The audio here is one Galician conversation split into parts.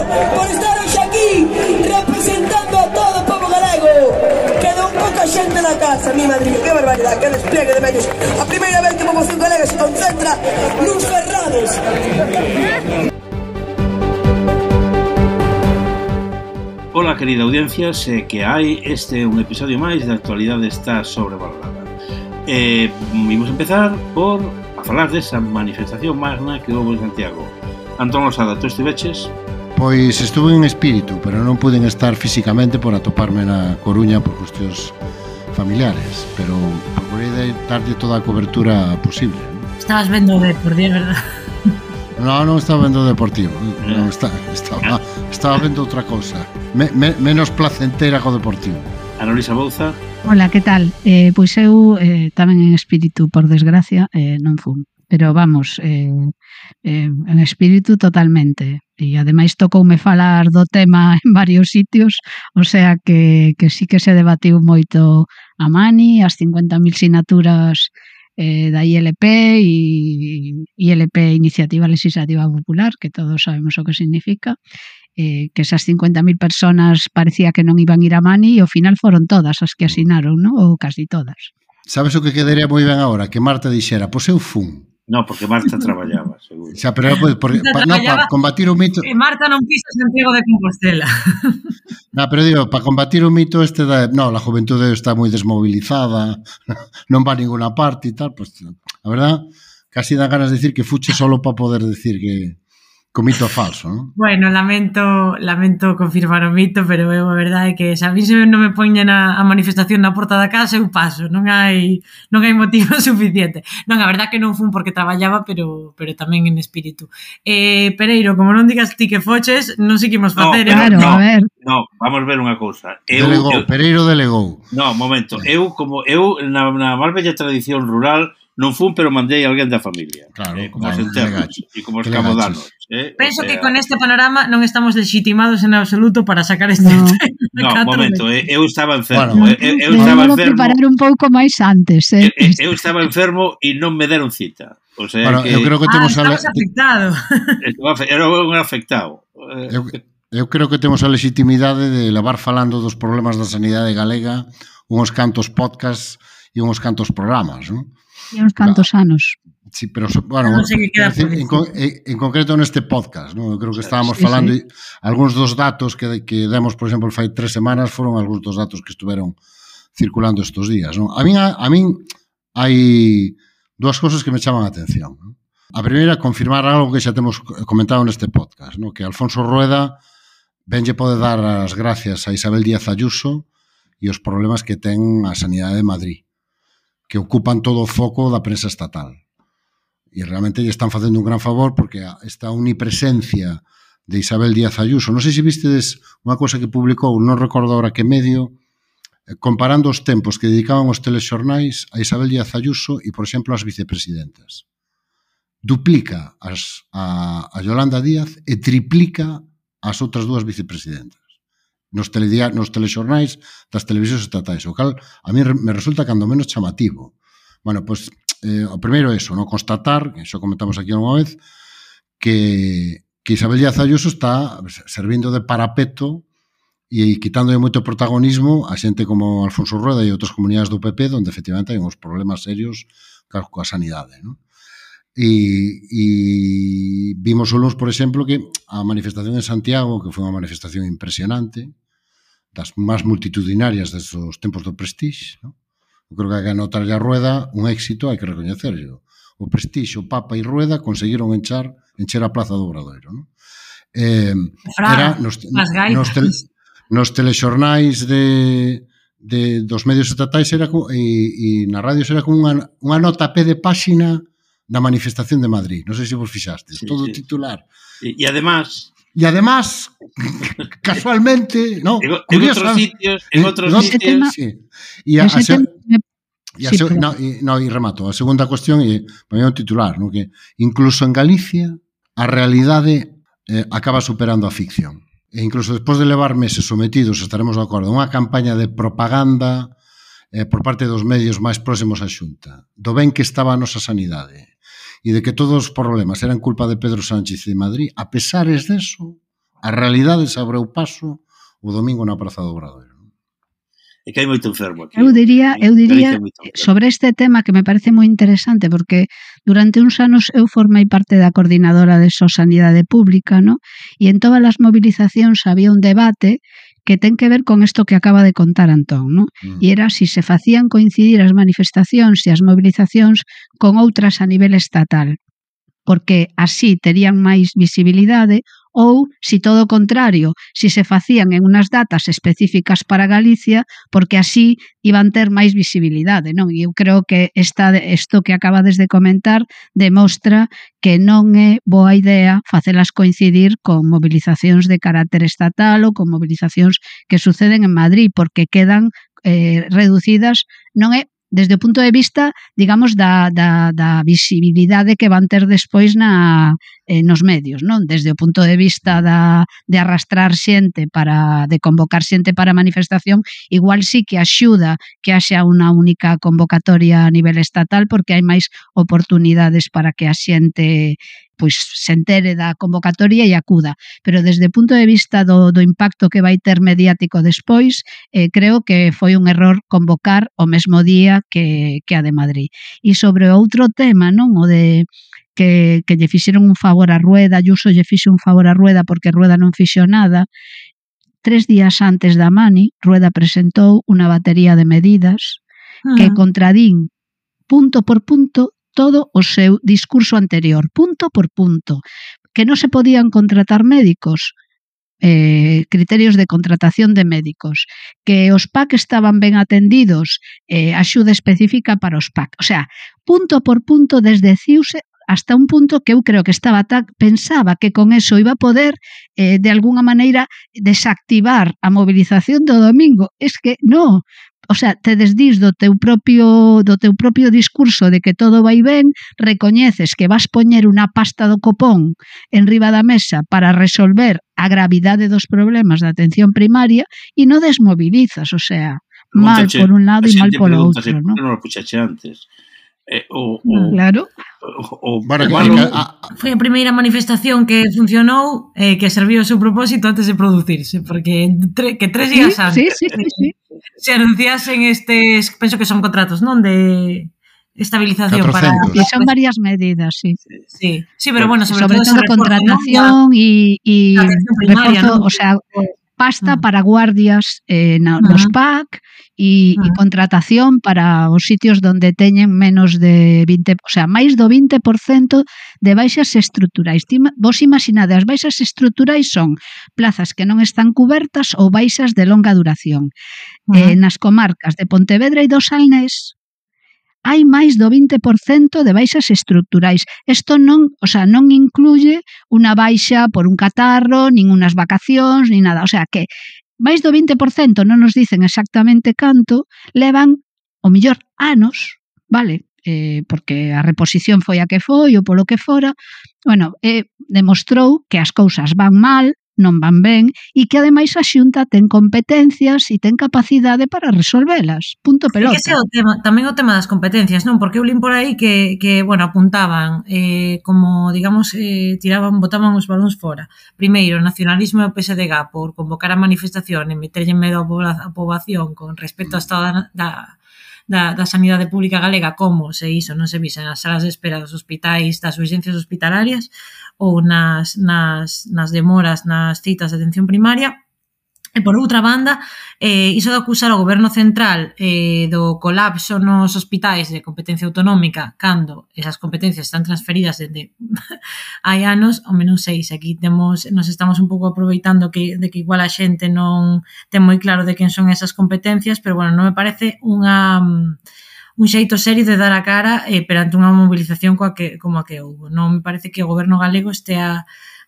por estar hoxe aquí representando a todo o povo galego. Queda un pouca xente na casa, mi madriño, que barbaridade, que despliegue de medios. A primeira vez que a poboación galega se concentra nuns ferrados. Ola, querida audiencia, sé que hai este un episodio máis da actualidade está sobrevalorada. Vimos empezar por a falar desa manifestación magna que houve en Santiago. Antón Losada, tú estiveches? Pois estuve en espírito, pero non puden estar físicamente por atoparme na Coruña por cuestións familiares, pero procurei de darlle toda a cobertura posible. Estabas vendo o Deportivo, verdad? Non estaba vendo o Deportivo, non estaba vendo outra cousa, menos placentera co Deportivo. Ana Luisa Bouza. Hola, que tal? Pois eu tamén en espírito, por desgracia, non fun. Pero vamos, en espírito totalmente. E ademais tocoume falar do tema en varios sitios, o sea que sí que se debatiu moito a Mani, as 50.000 sinaturas da ILP e ILP Iniciativa Legislativa Popular, que todos sabemos o que significa, que esas 50.000 personas parecía que non iban ir a Mani e ao final foron todas as que asinaron, ¿no? Ou casi todas. Sabes o que quedaría moi ben agora? Que Marta dixera, pois eu fun. No, porque Marta traballaba, seguro. Xa, pero para combatir o mito... Marta non pisa Santiago de Compostela. Pero digo, para combatir o mito este da... No, a juventude está moi desmobilizada, non va a ninguna parte e tal, pues, a verdad, casi dá ganas de decir que fuche solo para poder decir que o mito é falso, non? Bueno, lamento confirmar o mito, pero a verdade é que se a mí non me poñen a manifestación na porta da casa, eu paso, non hai motivo suficiente. Non, a verdade que non fun porque traballaba, pero tamén en espírito. Pereiro, como non digas ti que foches, non sei que imos facer. A ver. No, vamos ver unha cousa. Pereiro delegou. No, momento, eu na malbella tradición rural non fun, pero mandei a alguén da familia. Claro, como os enterros e como os camodanos. Penso que con este panorama non estamos legitimados en absoluto para sacar este tema. No, momento, eu estaba enfermo. Bueno, eu estaba enfermo. Preparar un pouco máis antes. Eu estaba enfermo e non me deron cita. O sea, bueno, eu creo que temos afectado. Era un afectado. Eu creo que temos a legitimidade de levar falando dos problemas da sanidade galega uns cantos podcasts e uns cantos programas, non? E uns cantos anos. Sí, pero, bueno, non sei que queda en concreto neste podcast, ¿no? Eu creo que estábamos falando sí. Algúns dos datos que demos, por exemplo, fai 3 semanas foron algúns dos datos que estuveron circulando estes días, ¿no? A min hai dúas cousas que me chaman a atención, ¿no? A primeira, confirmar algo que xa temos comentado neste podcast, ¿no? Que Alfonso Rueda venlle pode dar as gracias a Isabel Díaz Ayuso e os problemas que ten a sanidade de Madrid, que ocupan todo o foco da prensa estatal. E realmente lle están facendo un gran favor porque esta omnipresencia de Isabel Díaz Ayuso, non sei se vistedes unha cosa que publicou, non recordo agora que medio, comparando os tempos que dedicaban os telexornais a Isabel Díaz Ayuso e, por exemplo, as vicepresidentas. Duplica a Yolanda Díaz e triplica as outras dúas vicepresidentas nos telexornais das televisións estatais, o cal a mí me resulta cando menos chamativo. Bueno, pois o primeiro é iso, non constatar, que xo comentamos aquí unha vez, que Isabel Díaz Ayuso está servindo de parapeto e quitándolle moito protagonismo a xente como Alfonso Rueda e outras comunidades do PP onde efectivamente hai uns problemas serios coa sanidade, non? E vimos o luns, por exemplo, que a manifestación en Santiago, que foi unha manifestación impresionante, das máis multitudinarias desos tempos do Prestige, non? Eu creo que hai que anotarlle a Rueda un éxito, hai que recoñecerlo. O Prestige, o Papa e Rueda conseguiron encher a Plaza do Obradoiro, non? Era nos telexornais dos medios estatais e na radio era como unha nota a pé de páxina da manifestación de Madrid. Non sei se vos fixastes. Todo titular. E además... E además, casualmente, no, en outros sitios, sí. E remato, a segunda cuestión é un titular, no, que incluso en Galicia a realidade acaba superando a ficción. E incluso despois de levar meses sometidos, estaremos de acordo, unha campaña de propaganda por parte dos medios máis próximos á Xunta, do ben que estaba a nosa sanidade, e de que todos os problemas eran culpa de Pedro Sánchez e de Madrid, a pesares deso, a realidade se abreu paso o domingo na Praza do Obradoiro. É que hai moito enfermo aquí. Eu diría sobre este tema que me parece moi interesante porque durante uns anos eu formei parte da coordinadora de Sanidade Pública, ¿no? E en todas as movilizacións había un debate que ten que ver con isto que acaba de contar Antón, ¿no? E era si se facían coincidir as manifestacións e as movilizacións con outras a nivel estatal, porque así terían máis visibilidade, ou, si todo o contrario, si se facían en unas datas específicas para Galicia, porque así iban ter máis visibilidade, non? E eu creo que isto que acabades de comentar demostra que non é boa idea facelas coincidir con movilizacións de carácter estatal ou con movilizacións que suceden en Madrid, porque quedan reducidas, non é desde o punto de vista, digamos, da visibilidade que van ter despois nos medios, non? Desde o punto de vista de arrastrar xente de convocar xente para a manifestación, igual sí que axuda que haxa unha única convocatoria a nivel estatal porque hai máis oportunidades para que a xente pois se entere da convocatoria e acuda. Pero desde o punto de vista do impacto que vai ter mediático despois, creo que foi un error convocar o mesmo día que a de Madrid. E sobre outro tema, non? O de que lle fixeron un favor a Rueda, Ayuso lle fixe un favor a Rueda porque Rueda non fixo nada. 3 días antes da Mani, Rueda presentou unha batería de medidas que contradín punto por punto todo o seu discurso anterior, punto por punto, que non se podían contratar médicos, criterios de contratación de médicos, que os PAC estaban ben atendidos, axuda específica para os PAC. O sea, punto por punto desdeciuse hasta un punto que eu creo que pensaba que con eso iba a poder, de alguna maneira, desactivar a movilización do domingo. Es que non. O sea, te desdís do teu propio discurso de que todo vai ben, recoñeces que vas poñer unha pasta do copón en riba da mesa para resolver a gravidade dos problemas da atención primaria e non desmovilizas, o sea, mal por un lado e mal polo outro, non? Non lo puxache antes. Claro. Foi a primeira manifestación que funcionou que serviu o seu propósito antes de producirse, porque que 3 días antes se anunciasen estes, penso que son contratos, non? De estabilización 400. para... E son varias medidas, sí. Sí, pero bueno, sobre todo contratación e reforzo, o sea, pasta para guardias nos PAC e contratación para os sitios donde teñen menos de 20, o sea, máis do 20% de baixas estruturais. Vos imaginade, as baixas estruturais son plazas que non están cubertas ou baixas de longa duración. Nas comarcas de Pontevedra e do Salnés hai máis do 20% de baixas estruturais. Isto non incluye unha baixa por un catarro, nin unhas vacacións, nin nada. O sea que máis do 20%, non nos dicen exactamente canto, levan, o mellor, anos, vale? Porque a reposición foi a que foi ou polo que fora. Bueno, demostrou que as cousas van mal, non van ben, e que ademais a Xunta ten competencias e ten capacidade para resolvelas. Punto pelota. E que ese é o tema, tamén o tema das competencias, non? Porque eu lín por aí que bueno, apuntaban, como, digamos, botaban os balóns fora. Primeiro, o nacionalismo e o PSDG por convocar a manifestación e meterlle medo a poboación con respecto ao estado da sanidade pública galega, como se iso non se vise nas salas de espera dos hospitais, das urgencias hospitalarias ou nas demoras nas citas de atención primaria. E por outra banda, iso de acusar ao goberno central do colapso nos hospitais de competencia autonómica cando esas competencias están transferidas desde hai anos, ao menos 6. Aquí nos estamos un pouco aproveitando de que igual a xente non ten moi claro de quen son esas competencias, pero bueno, non me parece un xeito serio de dar a cara perante unha movilización como a que houve. Non me parece que o goberno galego estea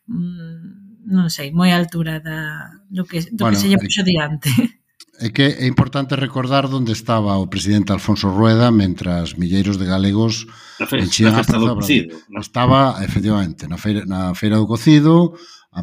non sei, moi a altura do que se lle puxo diante. É que é importante recordar onde estaba o presidente Alfonso Rueda mentras milleiros de galegos enchían a Praza do Obradoiro. Estaba, efectivamente, na feira do cocido,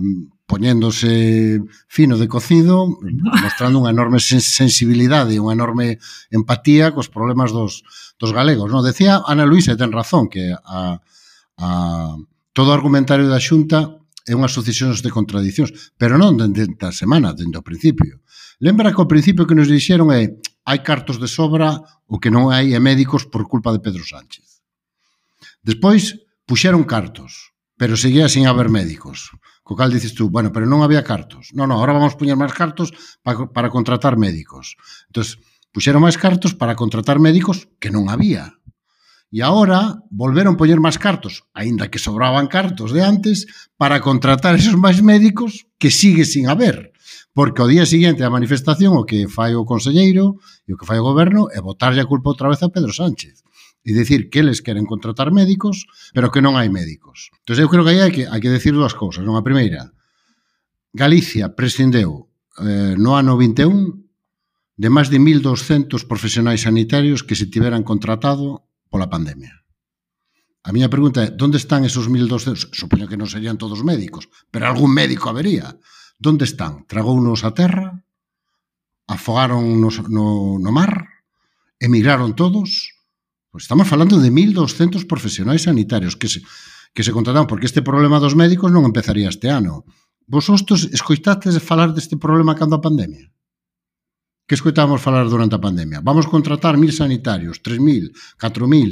poñéndose fino de cocido, mostrando unha enorme sensibilidade e unha enorme empatía cos problemas dos galegos. Non, decía Ana Luisa, e ten razón, que todo o argumentario da Xunta é unha sucesión de contradicións, pero non dende a semana, dende o principio. Lembra que ao principio que nos dixeron é hai cartos de sobra, o que non hai é médicos por culpa de Pedro Sánchez. Despois puxeron cartos, pero seguía sin haber médicos. Co cal dices tú, bueno, pero non había cartos. Non, agora vamos poñer máis cartos para contratar médicos. Entón, puxeron máis cartos para contratar médicos que non había. E agora volveron poñer máis cartos, aínda que sobraban cartos de antes, para contratar esos máis médicos que sigue sin haber. Porque ao día seguinte a manifestación o que fai o conselleiro e o que fai o goberno é botarlle a culpa outra vez a Pedro Sánchez e dicir que eles queren contratar médicos pero que non hai médicos. Entón eu creo que aí hai que decir dúas cousas. A primeira, Galicia prescindeu no ano 21 de máis de 1.200 profesionais sanitarios que se tiveran contratado pola pandemia. A miña pregunta é, onde están esos 1.200? Supoño que non serían todos médicos, pero algún médico habería. Onde están? Tragounos a terra? Afogáronnos no mar? Emigraron todos? Pois estamos falando de 1.200 profesionais sanitarios que se contrataron, porque este problema dos médicos non empezaría este ano. Vosotros escoitastes falar deste problema cando a pandemia? Que escoitábamos falar durante a pandemia? Vamos contratar 1.000 sanitarios, 3.000, 4.000,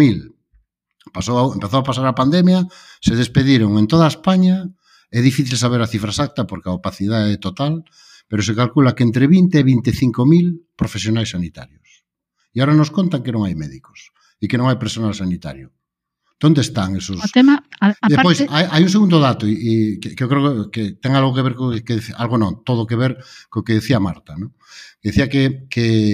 5.000. Empezou a pasar a pandemia, se despediron en toda España. É difícil saber a cifra exacta porque a opacidade é total, pero se calcula que entre 20 e 25.000 profesionais sanitarios. E agora nos contan que non hai médicos e que non hai personal sanitario. Onde están esos? O tema, Depois, hai un segundo dato e que eu creo que ten algo que ver co que algo non, todo que ver co que decía Marta, non? Que decía que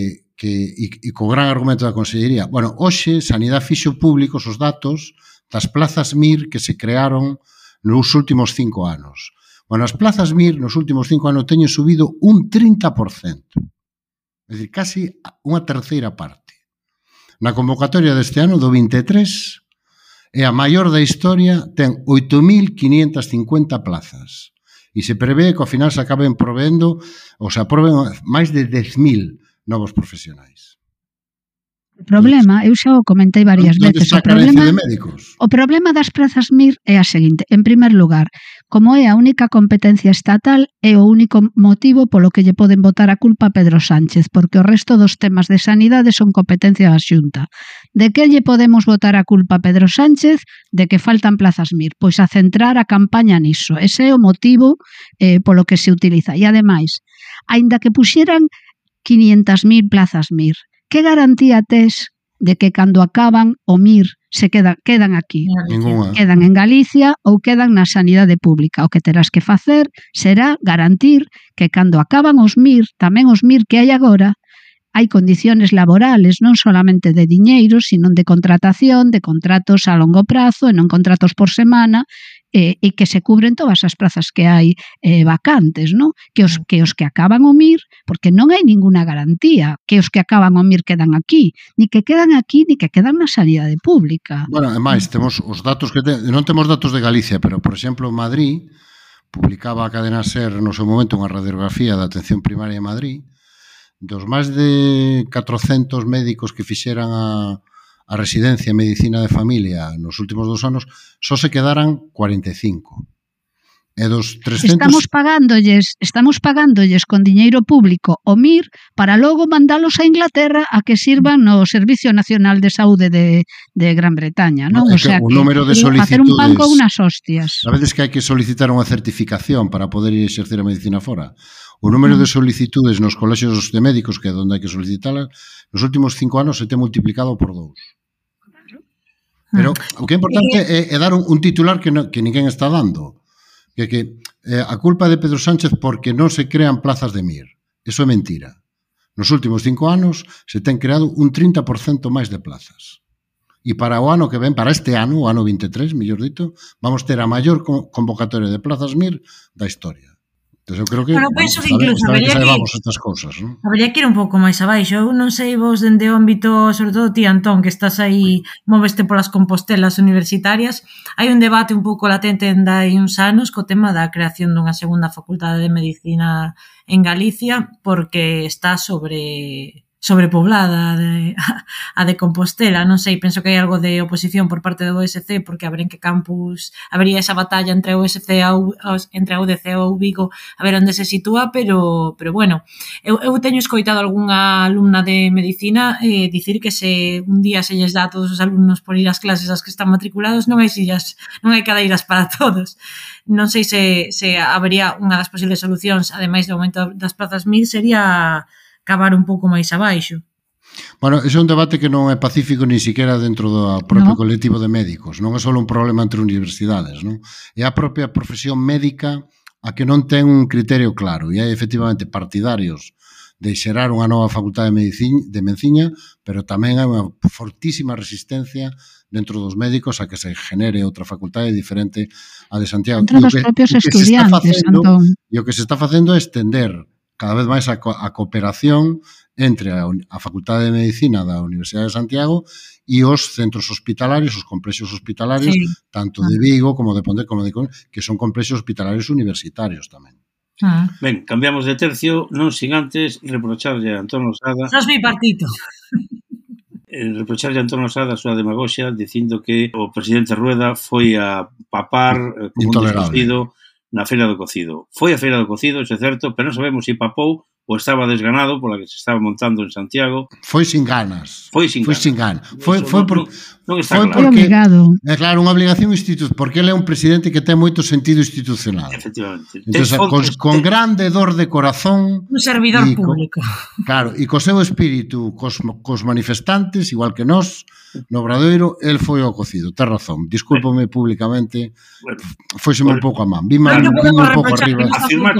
co gran argumento da Consellería. Bueno, hoxe Sanidade fixo públicos os datos das plazas MIR que se crearon nos últimos 5 anos. Bueno, as plazas MIR nos últimos 5 anos teñen subido un 30%. É dicir, casi unha terceira parte. Na convocatoria deste ano, do 23, é a maior da historia, ten 8.550 plazas. E se prevé que ao final se acaben proveendo, ou se aproben máis de 10.000 novos profesionais. O problema, eu xa o comentei varias veces, o problema das plazas MIR é a seguinte. En primer lugar, como é a única competencia estatal, é o único motivo polo que lle poden botar a culpa a Pedro Sánchez, porque o resto dos temas de sanidade son competencia da Xunta. De que lle podemos botar a culpa a Pedro Sánchez? De que faltan plazas MIR. Pois a centrar a campaña niso. Ese é o motivo polo que se utiliza. E ademais, aínda que puxeran 500.000 plazas MIR, que garantía tes de que cando acaban o MIR se quedan aquí? Ninguna. Quedan en Galicia ou quedan na sanidade pública. O que terás que facer será garantir que cando acaban os MIR, tamén os MIR que hai agora, hai condiciones laborales, non solamente de diñeiro, sino de contratación, de contratos a longo prazo e non contratos por semana, e que se cubren todas as plazas que hai vacantes, non? Que os que acaban o MIR, porque non hai ninguna garantía que os que acaban o MIR quedan aquí, ni que quedan aquí, ni que quedan na sanidade pública. Bueno, ademais, temos os datos que non temos datos de Galicia, pero, por exemplo, Madrid publicaba a cadena SER no seu momento unha radiografía da atención primaria en Madrid. Dos máis de 400 médicos que fixeran a residencia en medicina de familia nos últimos 2 anos, só se quedaran 45. E dos 300... Estamos pagandolles con diñeiro público o MIR para logo mandalos a Inglaterra a que sirvan no Servicio Nacional de Saúde de Gran Bretaña, non? O sea, que o número de solicitudes... Facer un pan con unas hostias. Sabedes que hai que solicitar unha certificación para poder exercer a medicina fora. O número de solicitudes nos colexios de médicos, que é onde hai que solicitalas, nos últimos 5 anos se ten multiplicado por 2. Pero o que é importante é dar un titular que ninguén está dando. Que a culpa de Pedro Sánchez porque non se crean plazas de MIR. Eso é mentira. Nos últimos 5 anos se ten creado un 30% máis de plazas. E para o ano que ven, para este ano, o ano 23, mellor dito, vamos ter a maior convocatoria de plazas MIR da historia. Entón, eu creo que, bueno, penso que incluso habería que ir un pouco máis abaixo. Eu non sei vos dende o ámbito, sobre todo ti, Antón, que estás aí, moveste polas compostelas universitarias, hai un debate un pouco latente en hai uns anos co tema da creación dunha segunda facultade de medicina en Galicia, porque está sobre sobrepoblada a de Compostela, non sei, penso que hai algo de oposición por parte do USC, porque a ver en que campus habería esa batalla entre o USC entre a UDC ou Vigo, a ver onde se sitúa, pero bueno, eu teño escoitado algunha alumna de medicina dicir que se un día se lles dá a todos os alumnos por ir ás clases ás que están matriculados, non hai cadeiras para todos. Non sei se habería unha das posibles solucións, ademais do aumento das plazas 1000, sería cavar un pouco máis abaixo. Bueno, ese é un debate que non é pacífico ni siquiera dentro do propio colectivo de médicos. Non é só un problema entre universidades, non? É a propia profesión médica a que non ten un criterio claro. E hai efectivamente partidarios de xerar unha nova facultade de medicina, pero tamén hai unha fortísima resistencia dentro dos médicos a que se genere outra facultade diferente a de Santiago. Entre dos propios estudiantes, Antón. E o que se está facendo é estender cada vez máis a cooperación entre a Facultade de Medicina da Universidade de Santiago e os centros hospitalarios, os complexos hospitalarios, tanto de Vigo como de Ponte, como de Con, que son complexos hospitalarios universitarios tamén. Ben, cambiamos de tercio, non sin antes reprocharlle a Antón Losada. Sos bipartito. Reprocharlle a Antón Losada a súa demagoxia dicindo que o presidente Rueda foi a papar como un descosido na Feira do Cocido. Foi a Feira do Cocido, iso é certo, pero non sabemos se papou ou estaba desganado pola que se estaba montando en Santiago. Foi sin ganas. Foi sin ganas. Foi porque obligado. É claro, unha obligación institucional, porque ele é un presidente que ten moito sentido institucional. Efectivamente. Entonces, con grande dor de corazón, un servidor público. Claro, e co seu espírito cos manifestantes, igual que nós, no Obradoiro, el foi ao Cocido. Ten razón. Discúlpome públicamente. Foiseme un pouco a man. Vime un pouco arriba. Afirmar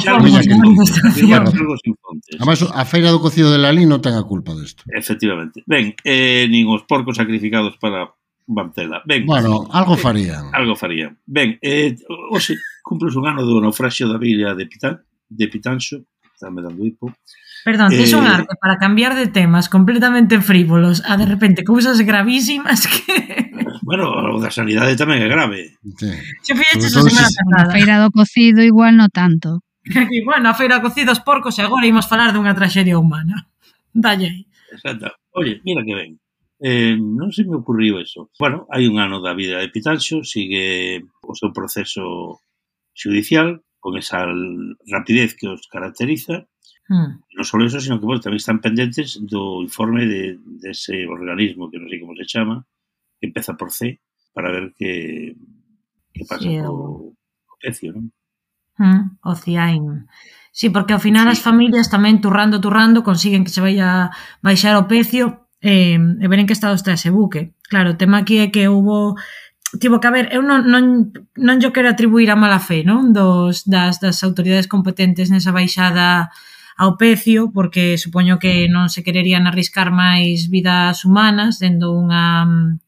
algo sin fontes. Además, a Feira do Cocido de Lalín non ten a culpa desto. Efectivamente. Ben, nin os porcos sacrificados para Mantela. Ben. Bueno, algo farían. Ben, hoxe cumples un ano do naufraxio da villa de Pitanxo. Está me dando hipo. Perdón, tes un arte para cambiar de temas completamente frívolos a de repente cousas gravísimas que... Bueno, o da sanidade tamén é grave. Sí. Se fixeches a semana pasada. A Feira do Cocido igual no tanto. Aquí, bueno, a Feira do Cocido os porcos e agora imos falar dunha traxedia humana. Dalle aí. Exacto. Oye, mira que ben. Non se me ocurriu eso. Bueno, hai un ano da vida de Pitanxo, sigue o seu proceso judicial con esa rapidez que os caracteriza. Non só eso, sino que bueno, tamén están pendentes do informe de ese organismo que non sei como se chama, que empeza por C, para ver que pasa co pecio, non? O CIAIN. Sí, porque ao final as familias tamén turrando consiguen que se vaya baixar o pecio e ver en que estado está ese buque. Claro, o tema aquí é que tivo que haber, eu non yo quero atribuir a mala fe, non? Das autoridades competentes nesa baixada ao pecio, porque supoño que non se quererían arriscar máis vidas humanas dendo unha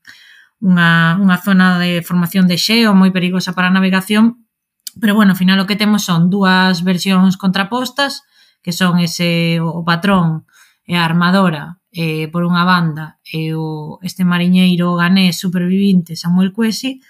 zona de formación de xeo moi perigosa para a navegación, pero bueno, ao final o que temos son dúas versións contrapostas, que son o patrón e a armadora por unha banda e este mariñeiro ganés supervivinte Samuel Quesi,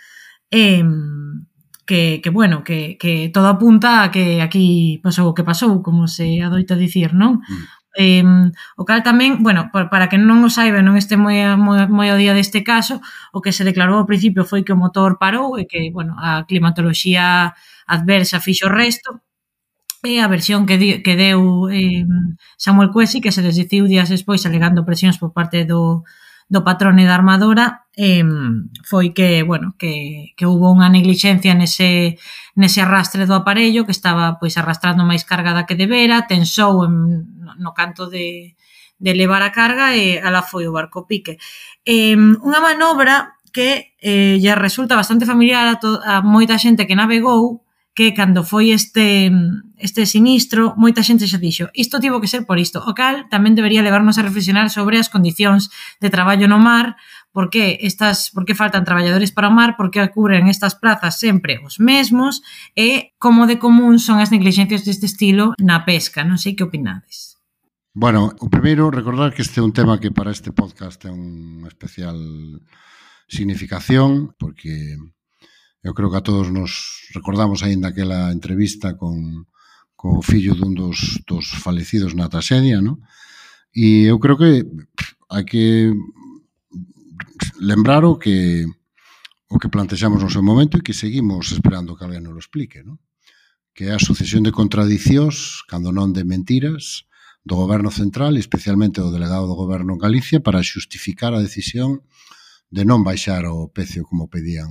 que bueno, que todo apunta a que aquí pasou o que pasou, como se adoita dicir, non? O cal tamén, bueno, para que non o saiba, non este moi ao día deste caso, o que se declarou ao principio foi que o motor parou e que, bueno, a climatoloxía adversa fixo o resto, e a versión que deu Samuel Quesi, que se desdiciu días despois alegando presións por parte do patrón e da armadora, foi que, bueno, que hubo unha neglixencia nese arrastre do aparello, que estaba pois arrastrando máis carga da que debera, tensou no canto de levar a carga e alá foi o barco pique. Unha manobra que lle resulta bastante familiar a moita xente que navegou, que cando foi este sinistro, moita xente xa dixo isto tivo que ser por isto, o cal tamén debería levarnos a reflexionar sobre as condicións de traballo no mar, por que faltan traballadores para o mar, por que cubren estas plazas sempre os mesmos e como de común son as neglixencias deste estilo na pesca. Non sei que opinades. Bueno, o primeiro, recordar que este é un tema que para este podcast é unha especial significación, porque eu creo que a todos nos recordamos aínda aquela entrevista con o fillo dun dos falecidos na traxedia, non? E eu creo que hai que lembrar o que plantexamos no seu momento e que seguimos esperando que alguén nos lo explique, non? Que é a sucesión de contradicións, cando non de mentiras, do Goberno Central, especialmente do delegado do Goberno en Galicia, para xustificar a decisión de non baixar o precio como pedían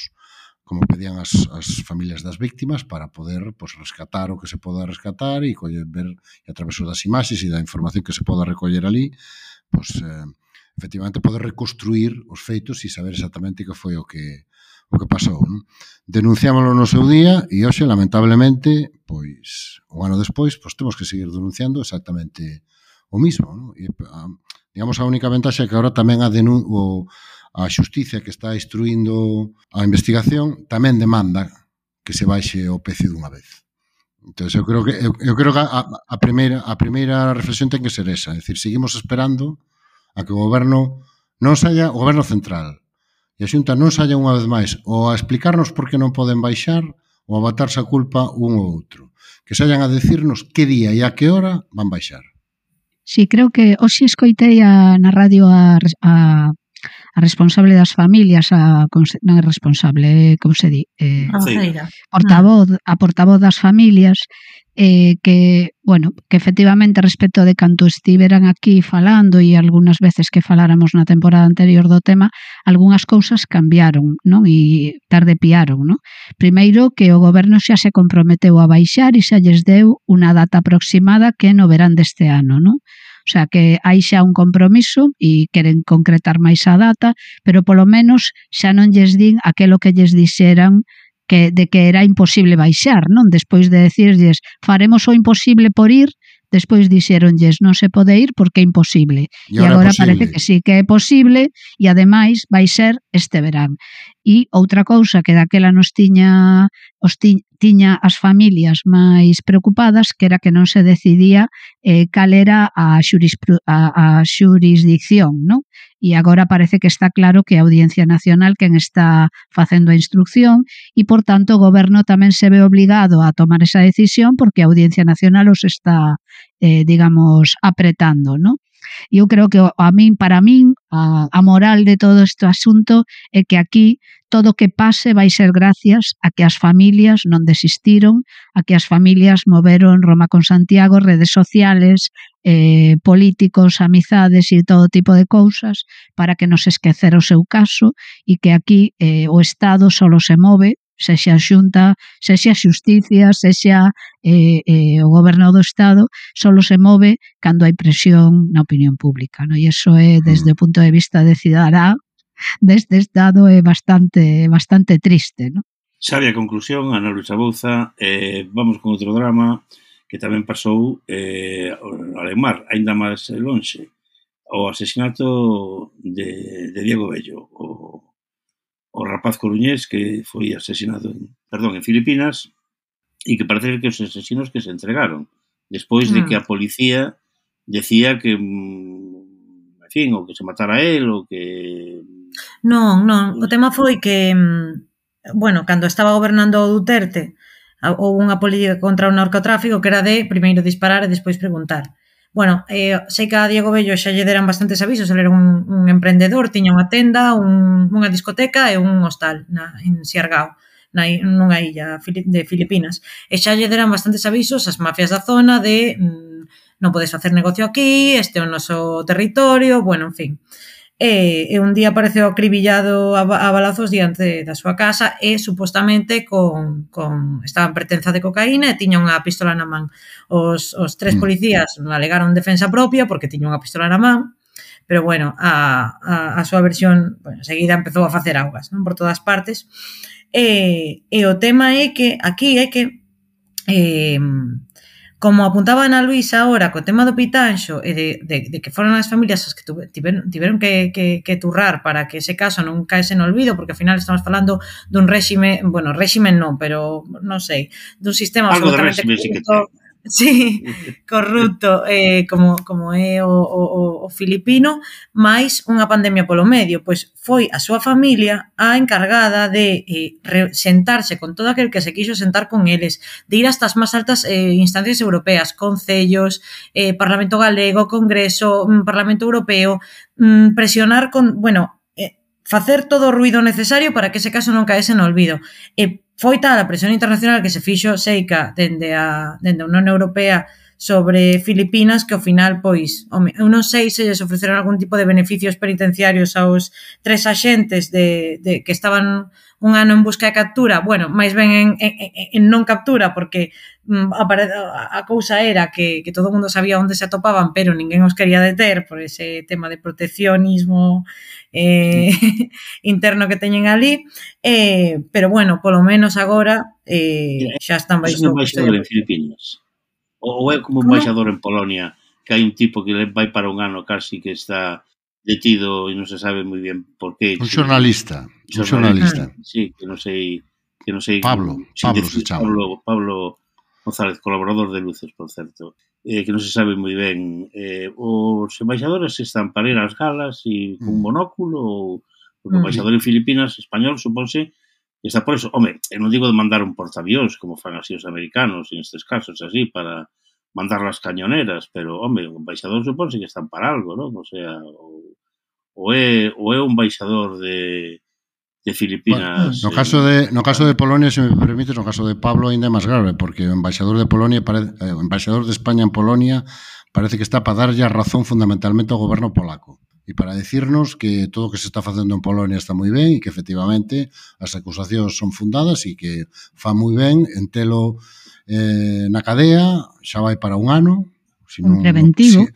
as familias das víctimas para poder rescatar o que se poda rescatar e ver a través das imaxes e da información que se poda recoller ali, efectivamente poder reconstruir os feitos e saber exactamente que foi o que pasou, non? Denunciámoslo no seu día e hoxe, lamentablemente, un ano despois, temos que seguir denunciando exactamente o mismo, non? E, digamos, a única ventaxa é que agora tamén a xusticia que está instruindo a investigación tamén demanda que se baixe o precio dunha vez. Entón, eu creo que a primeira reflexión ten que ser esa, é dicir, seguimos esperando a que o Goberno non saia, o Goberno Central e a Xunta non saia unha vez máis ou a explicarnos por que non poden baixar ou a botarse a culpa un ou outro. Que saian a decirnos que día e a que hora van baixar. Sí, creo que hoxe escoitei na radio a responsable das familias, non é responsable, como se di? A portavoz das familias, que efectivamente respecto de canto estiveran aquí falando e algunhas veces que faláramos na temporada anterior do tema, algunhas cousas cambiaron, non? E tardepiaron, non? Primeiro, que o Goberno xa se comprometeu a baixar e xa lles deu unha data aproximada que no verán deste ano, non? O sea, que hai xa un compromiso e queren concretar máis a data, pero polo menos xa non lles din aquelo que lles dixeran de que era imposible baixar, non? Despois de decirlles, faremos o imposible por ir, despois dixeronlles, non se pode ir porque é imposible. E agora parece que sí que é posible e ademais vai ser este verán. E outra cousa que daquela nos tiña as familias máis preocupadas, que era que non se decidía cal era a xurisdicción, non? E agora parece que está claro que a Audiencia Nacional quen está facendo a instrucción e, por tanto, o Goberno tamén se ve obligado a tomar esa decisión porque a Audiencia Nacional os está, digamos, apretando, non? E eu creo que para min, a moral de todo este asunto é que aquí todo o que pase vai ser gracias a que as familias non desistiron, a que as familias moveron Roma con Santiago, redes sociales, políticos, amizades e todo tipo de cousas para que non se esquecera o seu caso e que aquí o Estado solo se move, sexa a Xunta, sexa a Xusticia, sexa o Goberno do Estado, solo se move cando hai presión na opinión pública, non? E iso é, desde o punto de vista de cidadá, deste Estado é bastante triste, non? Sabia conclusión, Ana Luisa Bouza. Vamos con outro drama que tamén pasou Alemar, aínda máis lonxe, o asesinato de Diego Bello, o rapaz coruñés que foi asesinado en Filipinas e que parece que os asesinos que se entregaron despois de que a policía decía que en fin, ou que se matara él ou que... Non, o tema foi que cando estaba gobernando o Duterte houve unha política contra o narcotráfico que era de primeiro disparar e despois preguntar. Sei que a Diego Bello xa lle deran bastantes avisos, ele era un emprendedor, tiña unha tenda, unha discoteca e un hostal en Siargao, nunha illa de Filipinas. E xa lle deran bastantes avisos as mafias da zona de non podes facer negocio aquí, este é o noso territorio, en fin. E un día apareceu acribillado a balazos diante da súa casa e supostamente estaba en pertenza de cocaína e tiña unha pistola na man. Os tres policías alegaron defensa propia porque tiña unha pistola na man, pero a súa versión seguida empezou a facer augas, non, por todas partes. E o tema é que aquí é que como apuntaba Ana Luisa ahora co tema do Pitanxo e de que foron as familias as que tiveron que turrar para que ese caso non caese no olvido, porque ao final estamos falando dun réxime, réxime non, pero non sei, dun sistema algo absolutamente corrupto, Sí, corrupto, como é o filipino, máis unha pandemia polo medio, pois foi a súa familia a encargada de sentarse con todo aquel que se quixo sentar con eles, de ir hasta as máis altas instancias europeas, concellos, Parlamento Galego, Congreso, Parlamento Europeo, presionar con, facer todo o ruido necesario para que ese caso non caese no olvido. Foi tal a presión internacional que se fixo seica dende a Unión Europea sobre Filipinas que ao final, pois, eu non sei se lles ofreceron algún tipo de beneficios penitenciarios aos 3 axentes de que estaban un ano en busca de captura, máis ben en non captura, porque a cousa era que todo o mundo sabía onde se atopaban, pero ninguén os quería deter por ese tema de proteccionismo interno que teñen ali, pero polo menos agora xa están baixo. É un embaixador en Filipinas? Ou é como un embaixador en Polonia, que hai un tipo que vai para un ano casi que está detido e non se sabe moi ben por qué? Un xornalista. Sí, que non sei Pablo se chama. Pablo González, colaborador de Luces, por certo, que non se sabe moi ben. Os embaixadores están para ir ás galas e con un monóculo, ou o embaixador en Filipinas, español, supónse, está por eso. Home, non digo de mandar un portaavións, como fan así os americanos, en estes casos, así, para mandar las cañoneras, pero, home, o embaixador supónse que están para algo, non? O sea, ou é un embaixador de Filipinas. No caso de Polonia, se me permite, no caso de Pablo ainda é máis grave, porque o embaixador de Polonia, o embaixador de España en Polonia parece que está para darlle a razón fundamentalmente ao goberno polaco e para decirnos que todo o que se está facendo en Polonia está moi ben e que efectivamente as acusacións son fundadas e que fa moi ben en telo na cadea, xa vai para un ano, preventivo,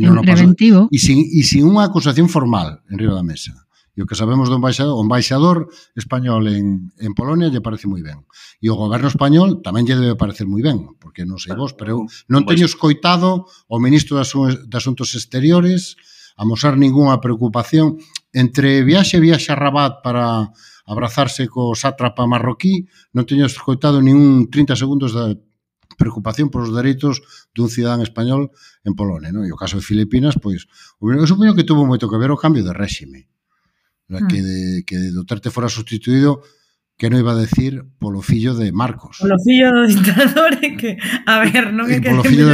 e sin unha acusación formal en riba da mesa. E o que sabemos do embaixador español en Polonia lle parece moi ben. E o goberno español tamén lle debe parecer moi ben, porque non sei vos, pero non teño escoitado o ministro de Asuntos Exteriores amosar ningunha preocupación entre viaxe a Rabat para abrazarse co sátrapa marroquí, non teño escoitado ningún 30 segundos de preocupación por os dereitos dun cidadán español en Polonia, non? E o caso de Filipinas, pois, eu supoño que tuvo moito que ver o cambio de réxime. Que Duterte fora sustituído, que non iba a decir polo fillo de Marcos. Polo fillo do dictador, que, a ver, non é que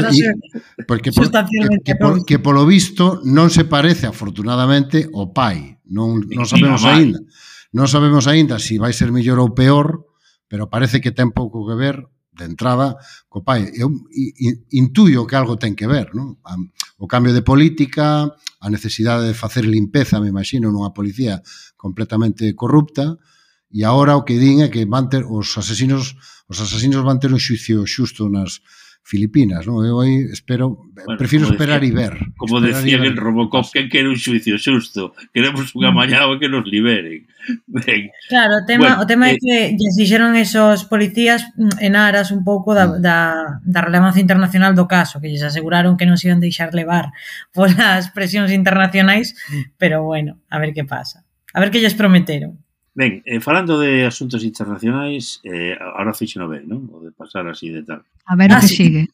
que polo visto non se parece afortunadamente ao pai. Non sabemos aínda. Non sabemos aínda se vai ser mellor ou peor, pero parece que ten pouco que ver de entrada co pai. Eu intuyo que algo ten que ver, non? O cambio de política, a necesidade de facer limpeza, me imagino, nunha policía completamente corrupta, e agora o que din é que van ter os asasinos van ter un xuicio xusto nas Filipinas, non? Eu aí prefiro esperar e ver. Como decían en Robocop, que quere un xuicio xusto. Queremos unha mañana que nos liberen. Ben. Claro, o tema é que lles dixeron esos policías en aras un pouco da relevancia internacional do caso, que lles aseguraron que non se iban deixar levar polas presións internacionais, pero a ver que pasa. A ver que lles prometeron. Ben, falando de asuntos internacionais, ahora fixo ben, non? O de pasar así de tal. A ver o que sigue.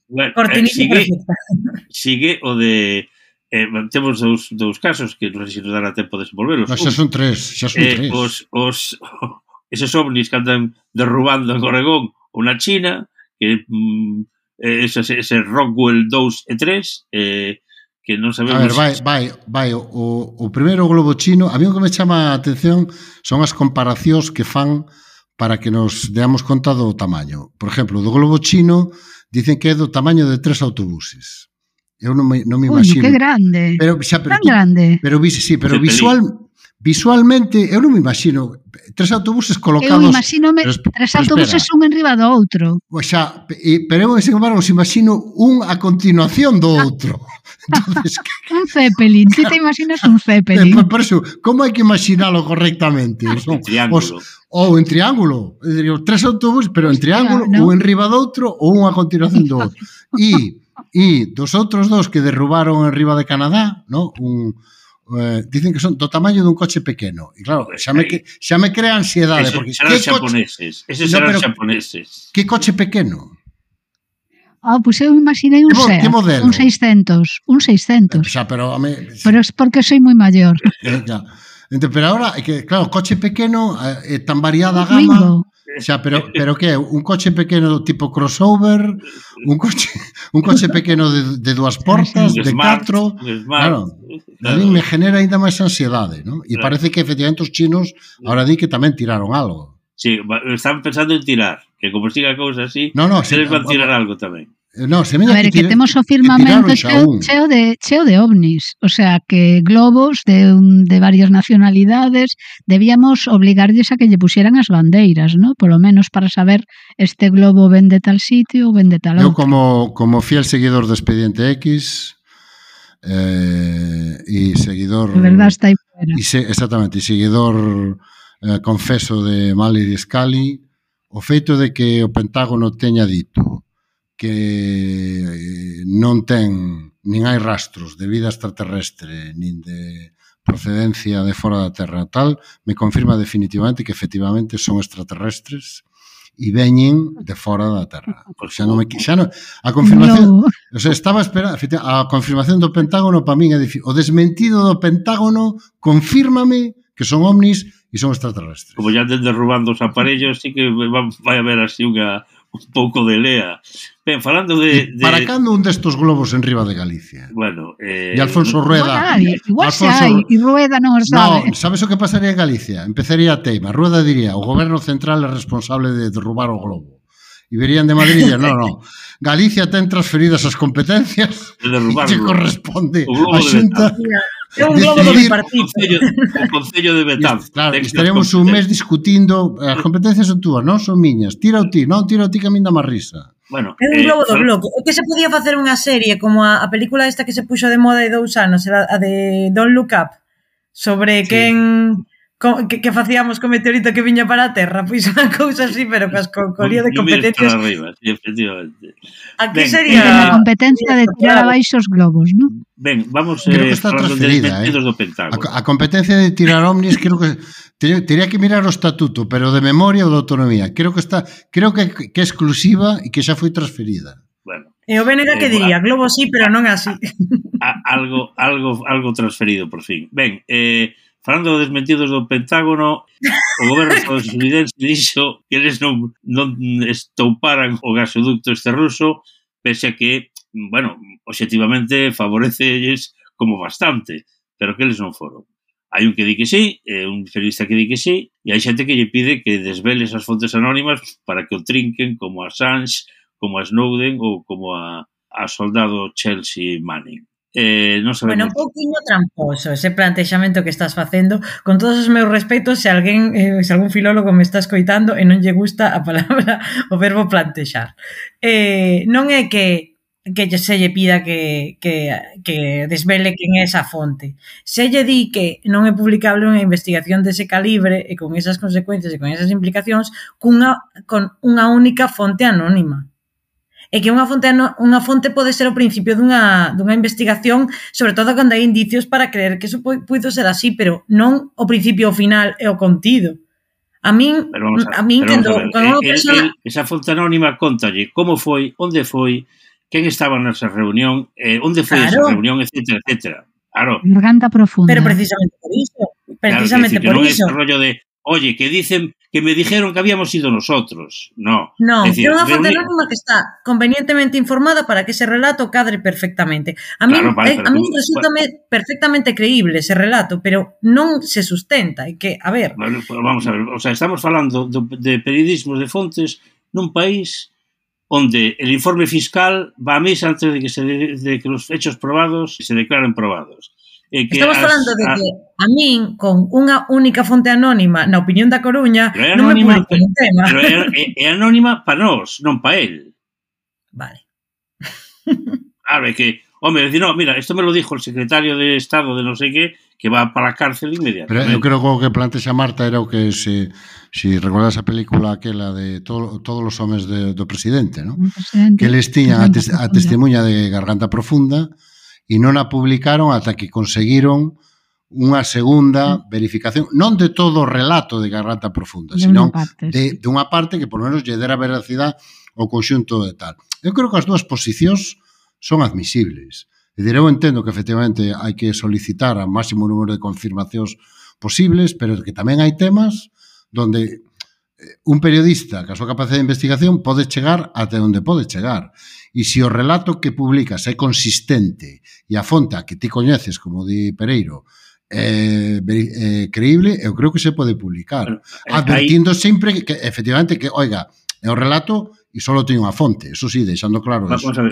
Sigue o de... temos dous casos que non sei se nos dará tempo de desenvolverlos. Xa son tres. Esos ovnis que andan derrubando en Oregón ou na China, que ese Rockwell 2 e 3, que non sabemos... A ver, vai, o primeiro globo chino, a mí o que me chama a atención son as comparacións que fan para que nos deamos conta do tamaño. Por exemplo, do globo chino dicen que é do tamaño de 3 autobuses. Eu non me imagino. Que grande. Tan grande. Pero visualmente, eu non me imagino 3 autobuses colocados... Eu imagínome 3 autobuses un enriba do outro. Pero eu, sin embargo, os imagino un a continuación do outro. Entonces, un Zeppelin, ti te imaginas un Zeppelin. Por eso, como hai que imaginalo correctamente? En triángulo. Ou en triángulo. 3 autobuses, pero en triángulo, un enriba do outro ou un a continuación do outro. E dos outros dos que derrubaron enriba de Canadá, ¿no? Dicen que son do tamaño dun coche pequeno. E claro, xa me crea ansiedade. Esos serán xaponeses. Que coche pequeno? Pois eu imaginei un SEAT, un 600, un 600. Pero é porque soy moi maior. Pero ahora, que claro, coche pequeno, tan variada a gama. Xa, pero que é? Un coche pequeno tipo crossover, un coche pequeno de 2 portas, de 4. Claro, a mí me genera ainda máis ansiedade, non? E parece que efectivamente os chinos ahora di que tamén tiraron algo. Sí, están pensando en tirar, que como siga a cousa así, eles van tirar algo tamén. No, se a ver, que temos o firmamento cheo de ovnis, o sea, que globos de varias nacionalidades debíamos obligarlles a que lle pusieran as bandeiras, ¿no? Polo menos para saber este globo ven de tal sitio ou ven de tal outro. Eu como fiel seguidor de Expediente X e seguidor... De verdad está aí fuera. Exactamente, e seguidor confeso de Mulder e Scully, o feito de que o Pentágono teña dito que non ten nin hai rastros de vida extraterrestre nin de procedencia de fora da Terra tal, me confirma definitivamente que efectivamente son extraterrestres e veñen de fora da Terra. A confirmación, o sea, estaba esperando, a confirmación do Pentágono para min é difícil. O desmentido do Pentágono confírmame que son ovnis e son extraterrestres. Como ya anden derrubando os aparellos, sí que vai haber así un pouco de lea. Ben, falando de... Para cando un destos globos en riba de Galicia? Bueno, e Alfonso Rueda... Igual se hai, e Rueda non o sabe. No, sabes o que pasaría en Galicia? Empezaría a teima. Rueda diría, o goberno central é responsable de derrubar o globo. E verían de Madrid e no. Galicia ten transferidas as competencias e que corresponde a Xunta... É un globo do bipartito. O Concello de Betanzos. Claro, estaremos un mes discutindo as competencias son túas, non son miñas. Tira o ti, non tira o ti que a min dá máis risa. Bueno, é un globo do bloco. É que se podía facer unha serie como a película esta que se puxo de moda hai 2 anos, a de Don't Look Up, sobre quen... que facíamos co meteorito que viña para a Terra, pois unha cousa así, pero con lío de competencias. Arriba, sí, efectivamente. Aquí sería a competencia de tirar abaixo os globos, non? Ben, vamos creo que está transferida, do Pentágono. A competencia de tirar ovnis creo que teria que mirar o estatuto, pero de memoria ou de autonomía. Creo que é exclusiva e que xa foi transferida. Bueno. E o BNG que diría, globo sí, pero non así. Algo transferido por fin. Ben, falando de desmentidos do Pentágono, o goberno estadounidense dixo que eles non estouparan o gasoducto este ruso, pese a que, bueno, obxectivamente favorecelles como bastante, pero que eles non foron. Hai un que di que sí, un periodista que di que sí, e hai xente que lle pide que desvele esas fontes anónimas para que o trinquen como a Assange, como a Snowden ou como a soldado Chelsea Manning. Non sabemos. Bueno, un pouquinho tramposo ese plantexamento que estás facendo, con todos os meus respectos, se algún filólogo me está escoitando e non lle gusta a palabra, o verbo plantexar. Non é que se lle pida que desvele quen é esa fonte. Se lle di que non é publicable unha investigación dese calibre e con esas consecuencias e con esas implicacións con unha única fonte anónima. E que unha fonte pode ser o principio dunha investigación, sobre todo cando hai indicios para creer que eso puido ser así, pero non o principio, o final e o contido. A min cando unha persona... Esa fonte anónima contalle como foi, onde foi, quen estaba nesa reunión, onde foi esa reunión, etcétera, etcétera. Claro. Garganta profunda. Pero precisamente por iso. Precisamente por iso. Non é ese rollo de, oye, que dicen que me dijeron que habíamos sido nosotros. No. No, é unha fonte anónima que está convenientemente informada para que ese relato cadre perfectamente. A mí resulta perfectamente creíble ese relato, pero non se sustenta. E que, a ver... Bueno, vamos a ver, o sea, estamos falando de periodismos de fontes nun país onde el informe fiscal va a misa antes de que los hechos probados se declaren probados. Estamos falando de que a min, con unha única fonte anónima na opinión da Coruña, non me publico un tema. Pero é anónima para nós, non para él. Vale. Claro, é que, hombre, decir, no, mira, esto me lo dijo el secretario de Estado de no sé qué, que va para a cárcel inmediatamente. Pero eu creo que o que plantexa Marta era o que se recordas a película aquela de todos os homes do presidente, ¿no? Que eles tiñan a testemunha de Garganta Profunda e non a publicaron ata que conseguiron unha segunda verificación, non de todo o relato de Garganta Profunda, senón de unha parte que por lo menos lle dera veracidade ao conxunto de tal. Eu creo que as dúas posicións son admisibles. É dicir, eu entendo que efectivamente hai que solicitar a máximo número de confirmacións posibles, pero que tamén hai temas donde un periodista que a súa capacidade de investigación pode chegar até onde pode chegar. E se o relato que publicas é consistente e a fonte a que ti coñeces, como di Pereiro, creíble, eu creo que se pode publicar. Advertindo sempre que efectivamente que, oiga, é o relato e só ten unha fonte, eso sí, deixando claro eso. Vamos a ver,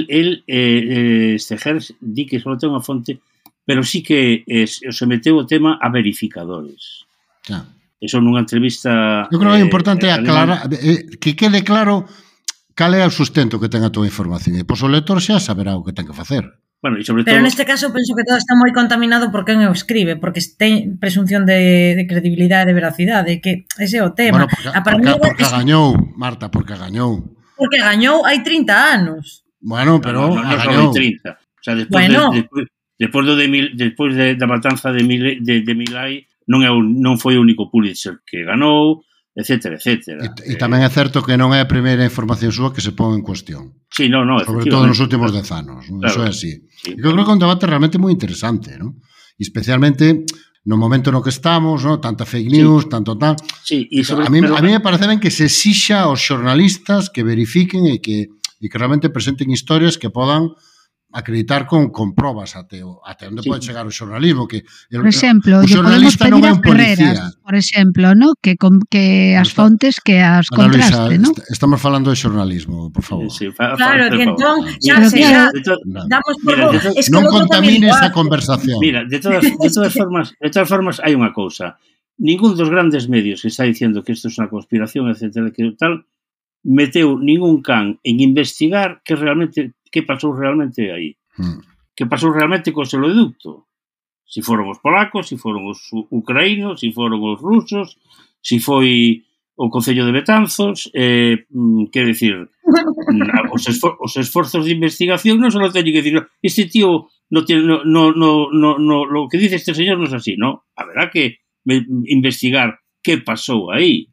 Gers di que só ten unha fonte, pero sí que se meteu o tema a verificadores. Ya. Eso nunha entrevista... Eu creo que é importante aclarar, que quede claro cal é o sustento que ten a tua información e pois o lector xa saberá o que ten que facer. Bueno, e sobre pero todo... neste caso penso que todo está moi contaminado por quen o escribe, porque ten presunción de credibilidade e de veracidade, que ese é o tema. Bueno, porque gañou, Marta, porque gañou. Porque gañou hai 30 anos. Bueno, pero non gañou. 30. O sea, despois da matanza de Milai, non foi o único Pulitzer que ganou, etcétera, etcétera. E tamén é certo que non é a primeira información súa que se pon en cuestión. Sí, no, sobre todo nos últimos 10 anos. Claro, eso é así. Sí, eu creo que é un debate realmente moi interesante, ¿no? E especialmente no momento no que estamos, ¿no? Tanta fake news, tanto tal. Sí, a mí me parece ben que se exixa aos xornalistas que verifiquen e que realmente presenten historias que podan acreditar con probas até onde pode chegar o xornalismo, que por exemplo, o xornalista non é un policía. Por exemplo, ¿no? que as fontes que as contraste, ¿no? Estamos falando de xornalismo, por favor. Sí, claro, que entón xa damos por non contamines a conversación. Mira, de todas formas hai unha cousa. Ningún dos grandes medios que está dicindo que isto é unha conspiración, etcétera, que tal, meteu ningún can en investigar que pasou realmente aí. Que pasou realmente co oleoducto. Si foron os polacos, si foron os ucraínos, si foron os rusos, si foi o Concello de Betanzos, quero dicir, os esforzos de investigación non só teñen que dicir, este tío lo que dice este señor non é así, non? Haberá que investigar que pasou aí.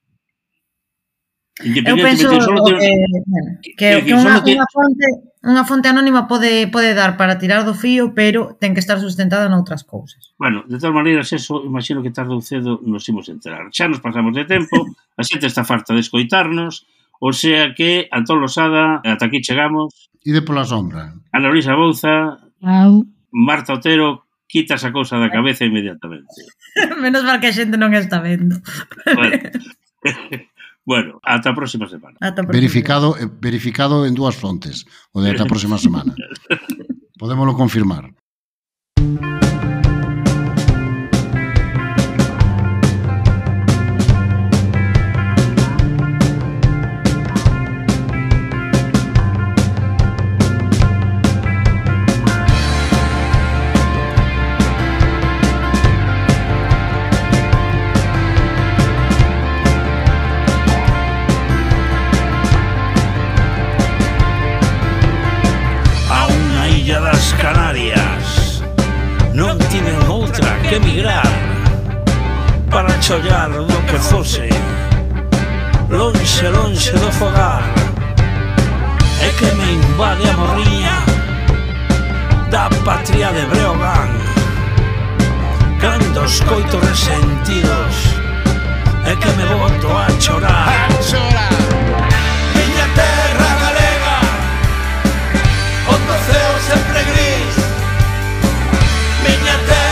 Eu penso que unha fonte anónima pode dar para tirar do fío, pero ten que estar sustentada noutras cousas. Bueno, de todas maneiras, eso, imagino que tarde ou cedo nos imos enterar. Xa nos pasamos de tempo, a xente está farta de escoitarnos, o sea que, Antón Losada, ata aquí chegamos. Ide pola sombra. Ana Luisa Bouza, Marta Otero, quita esa cousa da cabeza inmediatamente. Menos mal que a xente non está vendo. Bueno, ata a próxima semana. Verificado en dúas fontes, o de ata a próxima semana. Podémoslo confirmar. Emigrar para chollar do que fose lonxe do fogar é que me invade a morriña da patria de Breogán cando os coitos resentidos é que me boto a chorar miña terra galega onde o ceo sempre gris miña terra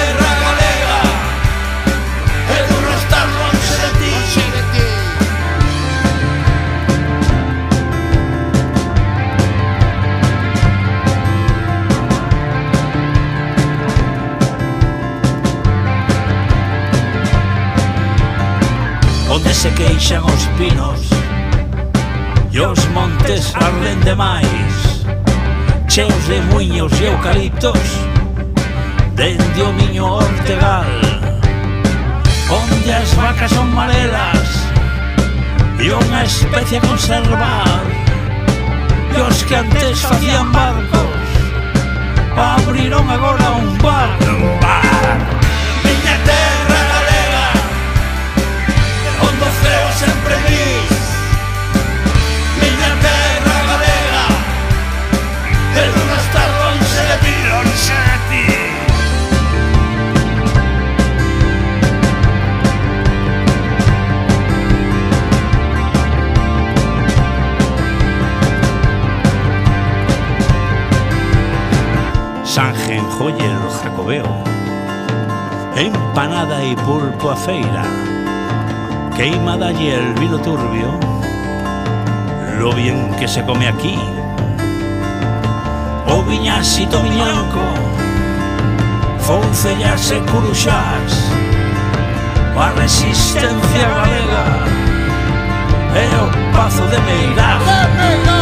onde se queixan os pinos e os montes arden demais cheos de muiños e eucaliptos dende o miño Ortegal onde as vacas son marelas e unha especie a conservar e os que antes facían barcos abriron agora un bar enjolle el jacobeo, empanada y pulpo a feira, queimada y el vino turbio, lo bien que se come aquí, o viñasito viñanco, foncellas e curuxás, a resistencia galega e o pazo de Meirás.